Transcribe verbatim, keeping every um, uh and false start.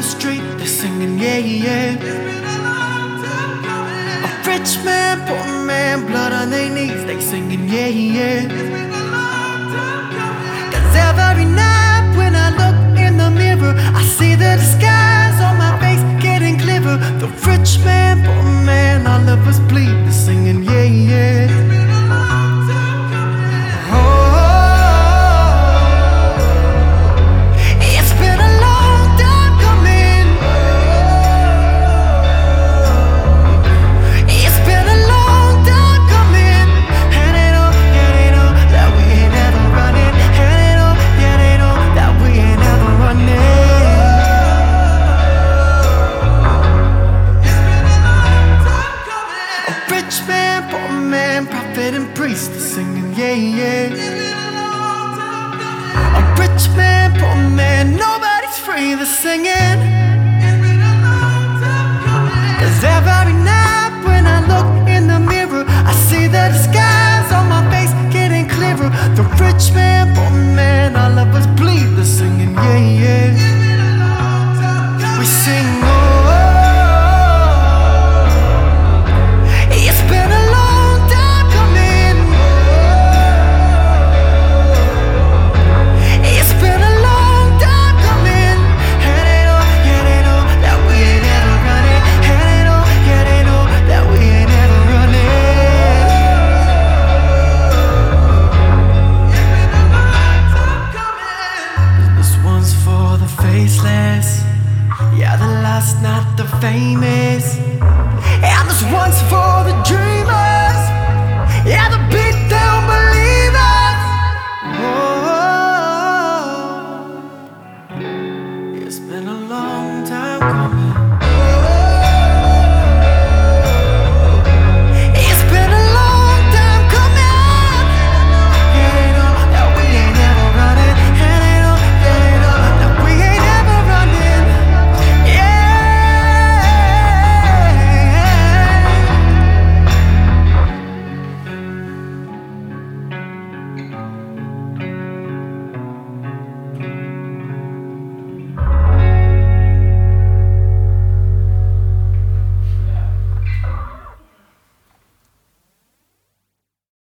the street, they're singing, yeah, yeah. A rich man, poor man, blood on their knees, they singing, yeah, yeah. Cause every night when I look in the mirror, I see the disguise on my face getting clearer. The rich man, poor man, all of us bleed, they're singing, yeah, yeah. Prophet and priest are singing, yeah, yeah. A rich man, poor man, nobody's free, they're singing.